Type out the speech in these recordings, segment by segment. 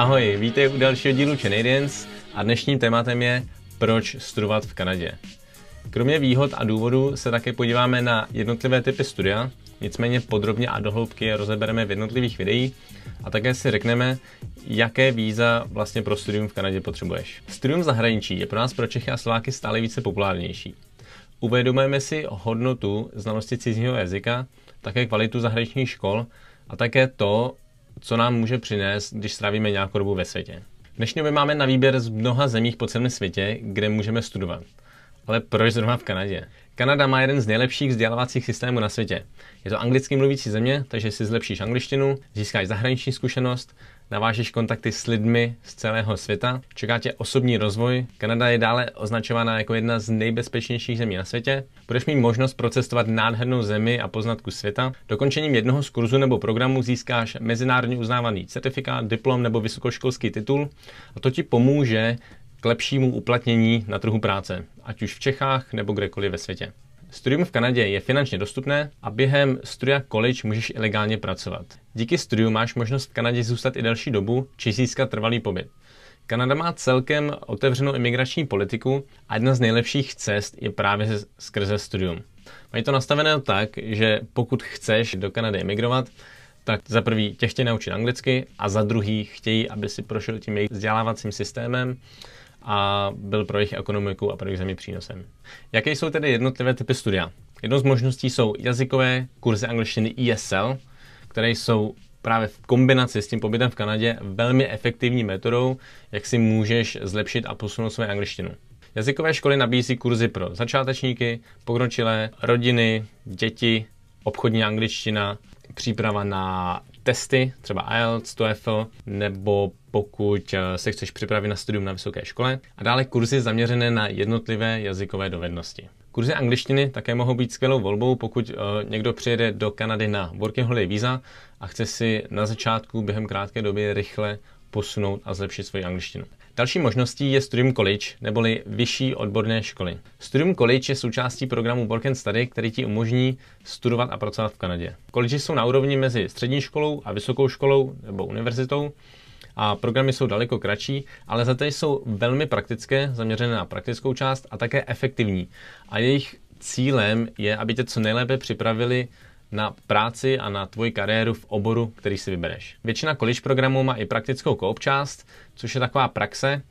Ahoj, vítej u dalšího dílu Canadians a dnešním tématem je proč studovat v Kanadě. Kromě výhod a důvodů se také podíváme na jednotlivé typy studia, nicméně podrobně a dohloubky je rozebereme v jednotlivých videích a také si řekneme, jaké víza vlastně pro studium v Kanadě potřebuješ. Studium v zahraničí je pro nás pro Čechy a Slováky stále více populárnější. Uvědomujeme si hodnotu znalosti cizího jazyka, také kvalitu zahraničních škol a také to, co nám může přinést, když strávíme nějakou dobu ve světě. V dnešní době máme na výběr z mnoha zemích po celém světě, kde můžeme studovat. Ale proč zrovna v Kanadě? Kanada má jeden z nejlepších vzdělávacích systémů na světě. Je to anglicky mluvící země, takže si zlepšíš angličtinu, získáš zahraniční zkušenost, navážeš kontakty s lidmi z celého světa, čeká tě osobní rozvoj. Kanada je dále označována jako jedna z nejbezpečnějších zemí na světě. Budeš mít možnost procestovat nádhernou zemi a poznat kus světa. Dokončením jednoho z kurzů nebo programu získáš mezinárodně uznávaný certifikát, diplom nebo vysokoškolský titul a to ti pomůže k lepšímu uplatnění na trhu práce, ať už v Čechách nebo kdekoliv ve světě. Studium v Kanadě je finančně dostupné a během studia college můžeš ilegálně pracovat. Díky studiu máš možnost v Kanadě zůstat i delší dobu či získat trvalý pobyt. Kanada má celkem otevřenou imigrační politiku a jedna z nejlepších cest je právě skrze studium. Mají to nastavené tak, že pokud chceš do Kanady emigrovat, tak za prvý tě chtějí naučit anglicky a za druhý chtějí, aby si prošel tím jejich vzdělávacím systémem a byl pro jejich ekonomiku a pro jejich zemi přínosem. Jaké jsou tedy jednotlivé typy studia? Jednou z možností jsou jazykové kurzy angličtiny ESL, které jsou právě v kombinaci s tím pobytem v Kanadě velmi efektivní metodou, jak si můžeš zlepšit a posunout svou angličtinu. Jazykové školy nabízí kurzy pro začátečníky, pokročilé, rodiny, děti, obchodní angličtina, příprava na testy, třeba IELTS, TOEFL, nebo pokud se chceš připravit na studium na vysoké škole, a dále kurzy zaměřené na jednotlivé jazykové dovednosti. Kurzy angličtiny také mohou být skvělou volbou, pokud někdo přijede do Kanady na Working Holiday víza a chce si na začátku během krátké doby rychle posunout a zlepšit svoji angličtinu. Další možností je Studium College, neboli vyšší odborné školy. Studium College je součástí programu Work and Study, který ti umožní studovat a pracovat v Kanadě. College jsou na úrovni mezi střední školou a vysokou školou nebo univerzitou a programy jsou daleko kratší, ale za to jsou velmi praktické, zaměřené na praktickou část a také efektivní. A jejich cílem je, aby tě co nejlépe připravili na práci a na tvoji kariéru v oboru, který si vybereš. Většina college programů má i praktickou co-op část, což je taková praxe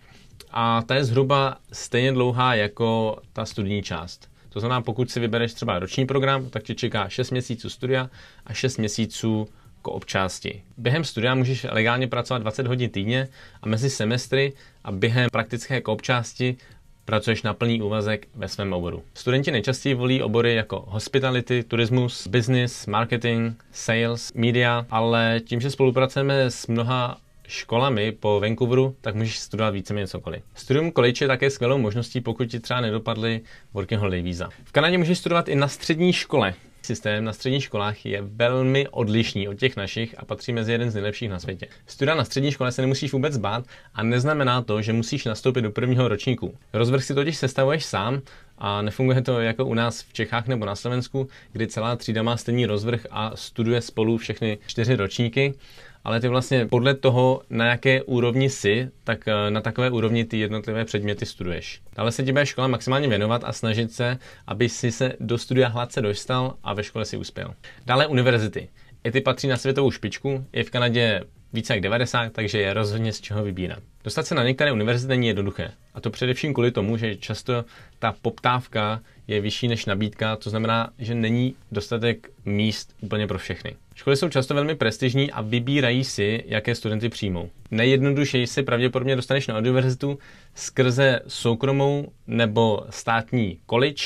a ta je zhruba stejně dlouhá jako ta studijní část. To znamená, pokud si vybereš třeba roční program, tak tě čeká 6 měsíců studia a 6 měsíců co-op části. Během studia můžeš legálně pracovat 20 hodin týdně a mezi semestry a během praktické co-op části pracuješ na plný úvazek ve svém oboru. Studenti nejčastěji volí obory jako hospitality, turismus, business, marketing, sales, media, ale tím, že spolupracujeme s mnoha školami po Vancouveru, tak můžeš studovat víceméně cokoliv. Studium college je také skvělou možností, pokud ti třeba nedopadly Working Holiday víza. V Kanadě můžeš studovat i na střední škole. Systém na středních školách je velmi odlišný od těch našich a patří mezi jeden z nejlepších na světě. Studia na střední škole se nemusíš vůbec bát a neznamená to, že musíš nastoupit do prvního ročníku. Rozvrh si totiž sestavuješ sám a nefunguje to jako u nás v Čechách nebo na Slovensku, kdy celá třída má stejný rozvrh a studuje spolu všechny 4 ročníky. Ale ty vlastně podle toho, na jaké úrovni jsi, tak na takové úrovni ty jednotlivé předměty studuješ. Dále se ti bude škola maximálně věnovat a snažit se, aby si se do studia hladce dostal a ve škole si uspěl. Dále univerzity. I ty patří na světovou špičku, je v Kanadě více jak 90, takže je rozhodně z čeho vybírat. Dostat se na některé univerzity není jednoduché. A to především kvůli tomu, že často ta poptávka je vyšší než nabídka, to znamená, že není dostatek míst úplně pro všechny. Školy jsou často velmi prestižní a vybírají si, jaké studenty přijmou. Nejjednodušeji si pravděpodobně dostaneš na univerzitu skrze soukromou nebo státní college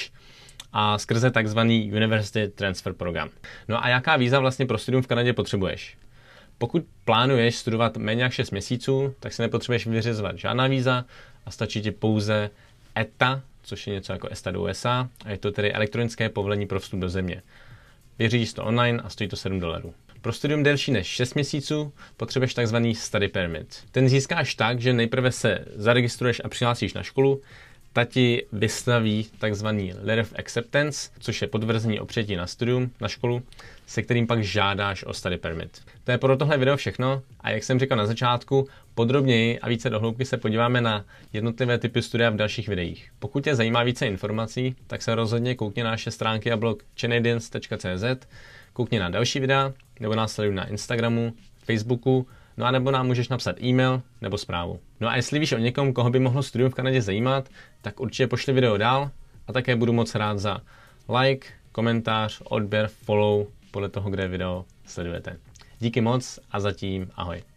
a skrze takzvaný University Transfer Program. No a jaká víza vlastně pro studium v Kanadě potřebuješ? Pokud plánuješ studovat méně jak 6 měsíců, tak si nepotřebuješ vyřizovat žádná víza a stačí ti pouze ETA, což je něco jako ESTA do USA, a je to tedy elektronické povolení pro vstup do země. Vyřídíš to online a stojí to $7. Pro studium delší než 6 měsíců potřebuješ takzvaný study permit. Ten získáš tak, že nejprve se zaregistruješ a přihlásíš na školu, ta ti vystaví takzvaný Letter of Acceptance, což je potvrzení o přijetí na studium, na školu, se kterým pak žádáš o study permit. To je pro tohle video všechno a jak jsem říkal na začátku, podrobněji a více dohloubky se podíváme na jednotlivé typy studia v dalších videích. Pokud tě zajímá více informací, tak se rozhodně koukni na naše stránky a blog canadians.cz, koukni na další videa, nebo nás sleduj na Instagramu, Facebooku, no a nebo nám můžeš napsat e-mail nebo zprávu. No a jestli víš o někom, koho by mohlo studium v Kanadě zajímat, tak určitě pošli video dál a také budu moc rád za like, komentář, odběr, follow podle toho, kde video sledujete. Díky moc a zatím ahoj.